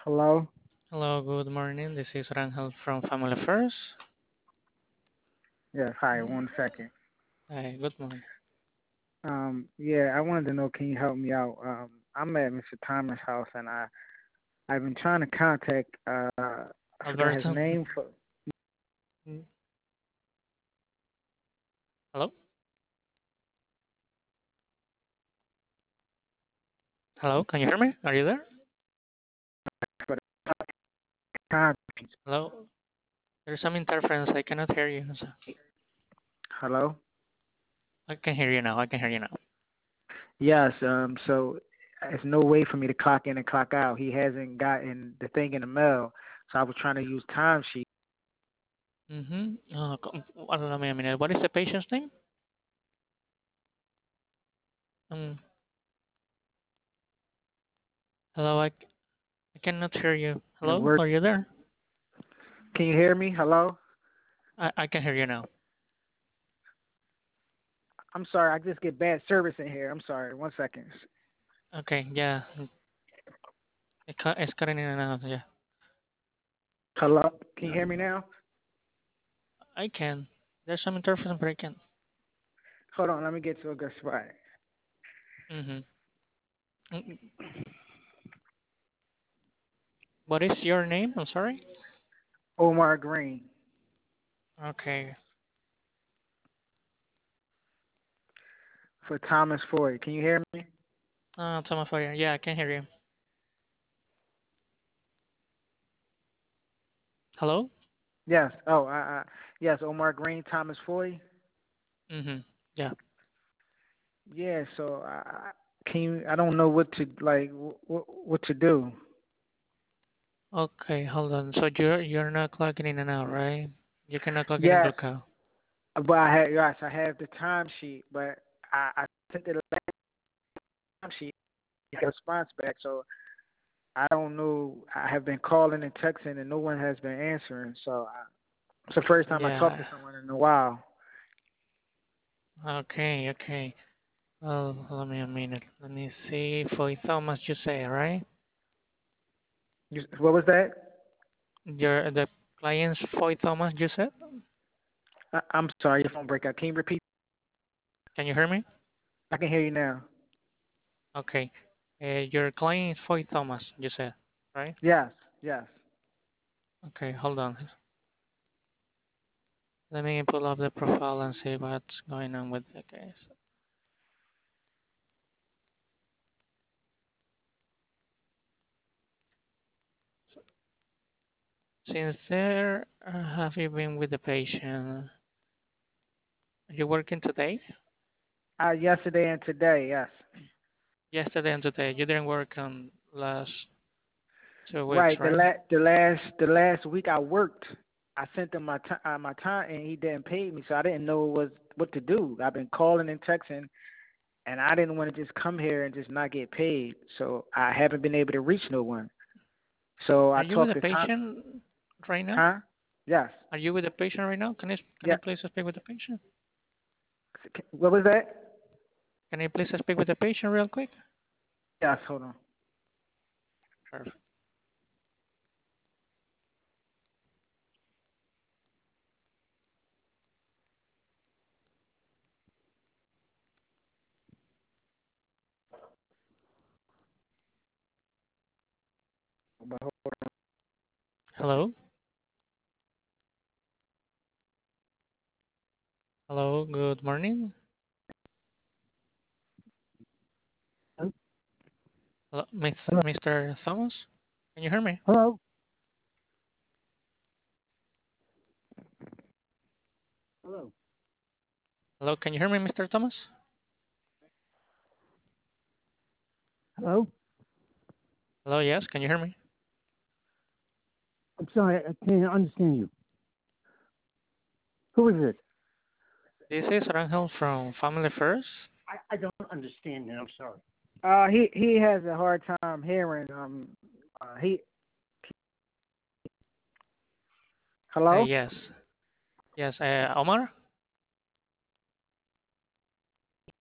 Hello? Hello, good morning. This is Rangel from Family First. Yes, hi, 1 second. Hi, good morning. Yeah, I wanted to know, can you help me out? I'm at Mr. Thomas' house and I've been trying to contact I forgot his Alberto. name for Mm, Hello? Hello, can you hear me? Are you there? for the contact. Hello? There's some interference. I cannot hear you. Hello? I can hear you now. I can hear you now. Yes, so there's no way for me to clock in and clock out. He hasn't gotten the thing in the mail. So I was trying to use timesheet. Allow me a minute. What is the patient's name? Um, hello, I cannot hear you. And it Hello? worked. Are you there? Can you hear me? Hello? I can hear you now. I'm sorry, I just get bad service in here. I'm sorry. 1 second. Okay, yeah. It's cutting in and out. Yeah. Hello? Can you hear me now? I can. There's some interference, but I can. Hold on, let me get to a good spot. Mm-hmm. What is your name? I'm sorry. Omar Green Okay. for Thomas Ford. Can you hear me? Thomas Foyer. Yeah, I can hear you. Hello? Yes. Oh, yes, Omar Green, Thomas Foy. Mm-hmm. Yeah. Yeah. So, can you? I don't know what to like. What to do? Okay, hold on. So you're not clocking in and out, right? You cannot clock in and Yes, clock out. but I have the timesheet, but I sent the last timesheet. I got a response back, so I don't know. I have been calling and texting, and no one has been answering. So it's the first time I talked Yeah. to someone in a while. Okay, okay. Well, let me a minute. Let me see. For Thomas, you say, right? What was that? The client's for Thomas, you said? I'm sorry, your phone break out. Can you repeat? Can you hear me? I can hear you now. Okay. Your client is for Thomas, you said, right? Yes, yes. Okay, hold on. Let me pull up the profile and see what's going on with the case. Since there, have you been with the patient? Are you working today? Yesterday and today, yes. Yesterday and today. You didn't work on last 2 weeks, Right. right? The last week I worked, I sent him my time, and he didn't pay me, so I didn't know what to do. I've been calling and texting, and I didn't want to just come here and just not get paid. So I haven't been able to reach no one. So Are I you with talked the to Tom. patient right now? Huh? Yes. Are you with the patient right now? Can Yeah. you please speak with the patient? What was that? Can you please speak with the patient real quick? Yes. Hold on. Perfect. Hello? Hello, good morning. Hello, Hello. Mr. Thomas? Can you hear me? Hello. Hello. Hello, can you hear me, Mr. Thomas? Hello. Hello, yes, can you hear me? I'm sorry, I can't understand you. Who is it? This is Rangel from Family First. I don't understand that. I'm sorry. He has a hard time hearing. He hello. Yes. Yes, Omar?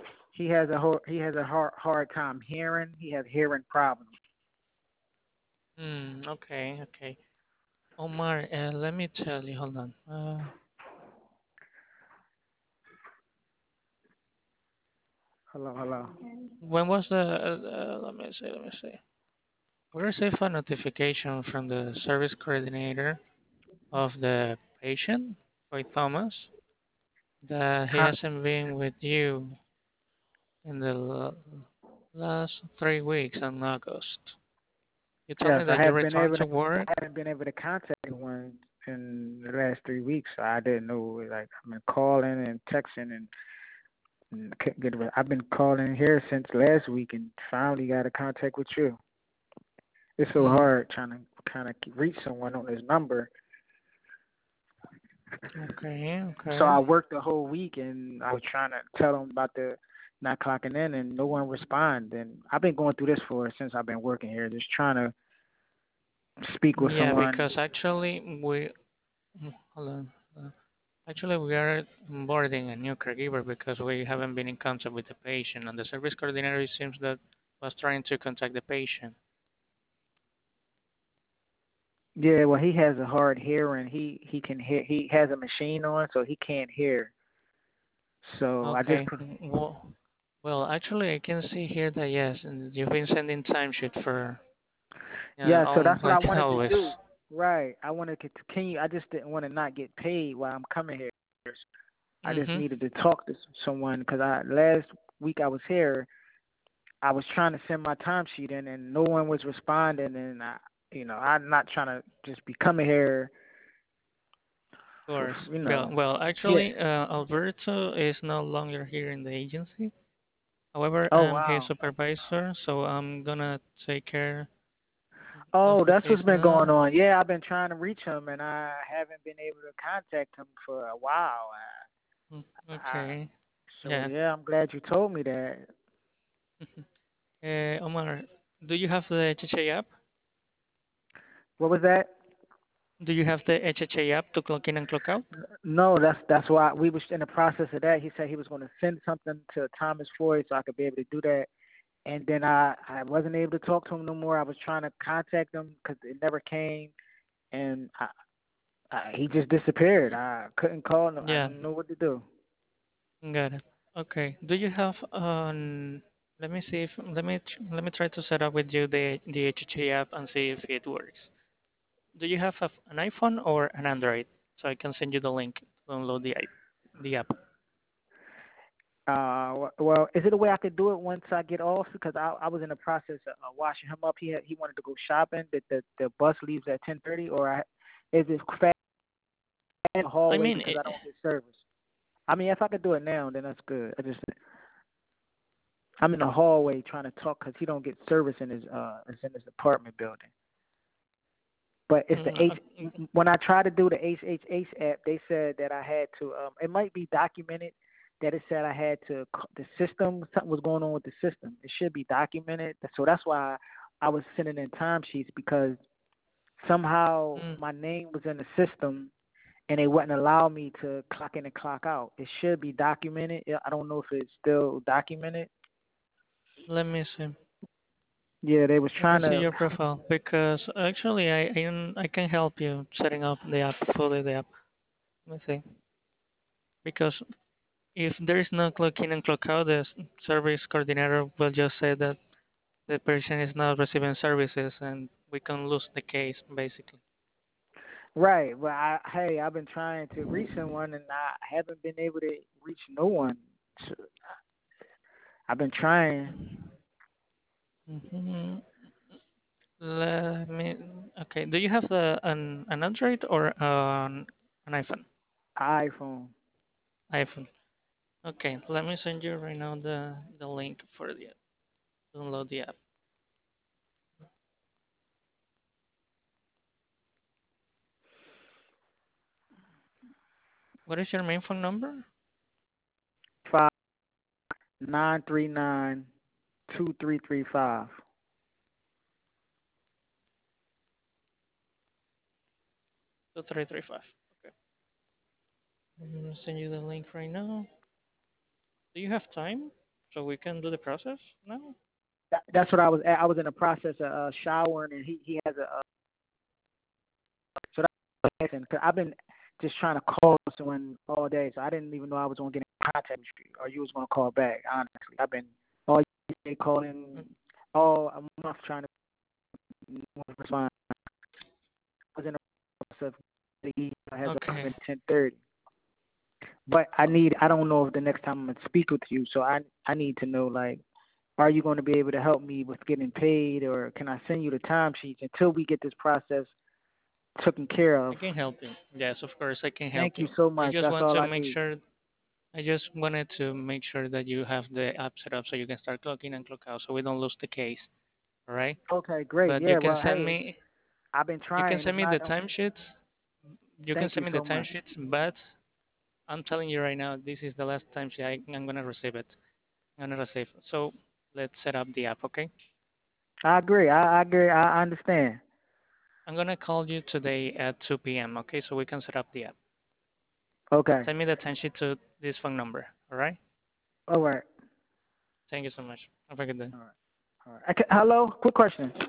He has a hard time hearing. He has hearing problems. Okay, okay. Omar, let me tell you, hold on. Hello, hello. When was let me see, let me see. We received a notification from the service coordinator of the patient, Boy Thomas, that he Huh? hasn't been with you in the last 3 weeks in August. You told me Yes, that you returned to I work. haven't been able to contact anyone in the last 3 weeks. So I didn't know. Like I've been calling and texting and couldn't get. I've been calling here since last week and finally got a contact with you. It's so Mm, hard trying to kind of reach someone on this number. okay, So okay. I worked the whole week and I was trying to tell them about the not clocking in and no one responded. And I've been going through this for since I've been working here, just trying to speak with Yeah, someone. because actually hold on. Actually, we are onboarding a new caregiver because we haven't been in contact with the patient, and the service coordinator it seems that was trying to contact the patient. Yeah, well, he has a hard hearing. He can hear. He has a machine on, so he can't hear. So I just Okay. Well, actually, I can see here that yes, and you've been sending timesheet for yeah. So all that's what I like wanted to always. do. Right. I wanted to continue. I just didn't want to not get paid while I'm coming here. I just Mhm. needed to talk to someone because I last week I was here. I was trying to send my timesheet in, and no one was responding. And I'm not trying to just be coming here Of course. you Well, know. well, Yeah. actually, Alberto is no longer here in the agency. However, Oh I'm his wow. supervisor, so I'm gonna take care of Oh, the that's case what's been going now. on. Yeah, I've been trying to reach him, and I haven't been able to contact him for a while. I, Okay. so Yeah. yeah, I'm glad you told me that. Omar, do you have the HHA app? What was that? Do you have the HHA app to clock in and clock out? No, that's why we was in the process of that. He said he was going to send something to Thomas Floyd so I could be able to do that. And then I wasn't able to talk to him no more. I was trying to contact him because it never came, and he just disappeared. I couldn't call him. I Yeah, didn't know what to do. got it. Okay. Do you have let me see if let me try to set up with you the HHA app and see if it works. Do you have an iPhone or an Android? So I can send you the link to download the app. Well, is it a way I could do it once I get off? Because I was in the process of washing him up. He wanted to go shopping. The bus leaves at 10:30, or is it fast in the I hallway mean, because I don't get service? I mean, if I could do it now, then that's good. I'm in the hallway trying to talk because he don't get service in his it's in his apartment building. But it's the mm, H. When I tried to do the HHH app, they said that I had to. It might be documented that it said I had to. The system, something was going on with the system. It should be documented. So that's why I was sending in timesheets because somehow mm, my name was in the system and they wouldn't allow me to clock in and clock out. It should be documented. I don't know if it's still documented. let me see. Yeah, they was Let me trying see to. your profile because actually I can help you setting up the app fully the app. Let me see. Because if there is no clock in and clock out, the service coordinator will just say that the person is not receiving services and we can lose the case basically. Right. Well, hey, I've been trying to reach someone and I haven't been able to reach no one. So I've been trying Hmm. Let me. Okay. Do you have an Android or an iPhone? iPhone. iPhone. Okay. Let me send you right now the link for the download the app. What is your main phone number? 59392335. 2335. Okay. I'm gonna send you the link right now. Do you have time so we can do the process now? That's what I was at. I was in the process of showering, and he has a so that's because I've been just trying to call someone all day, so I didn't even know I was gonna get in contact with you or you was gonna call back. Honestly, I've been all day calling all a month trying to respond. I was in the process of he has Okay. appointment 10:30, but I don't know if the next time I'm gonna speak with you, so I need to know like. Are you going to be able to help me with getting paid, or can I send you the timesheets until we get this process taken care I of? can help you. Yes, of course, I can help Thank you. you so I much. just That's want all to I make need. sure. I just wanted to make sure that you have the app set up so you can start clock in and clock out, so we don't lose the case. All right? Okay, great. But you Yeah, can well, send hey, me. I've been You can trying. send It's me the not. timesheets. You can Thank you send me the so much. timesheets, but I'm telling you right now, this is the last timesheet I'm gonna receive it. I'm gonna receive. So let's set up the app, okay? I agree. I agree. I understand. I'm gonna call you today at 2 p.m. Okay, so we can set up the app. Okay. Send me the timesheet to this phone number. All right? All right. Thank you so much. Have a good day. All right. All right. Hello. Quick question.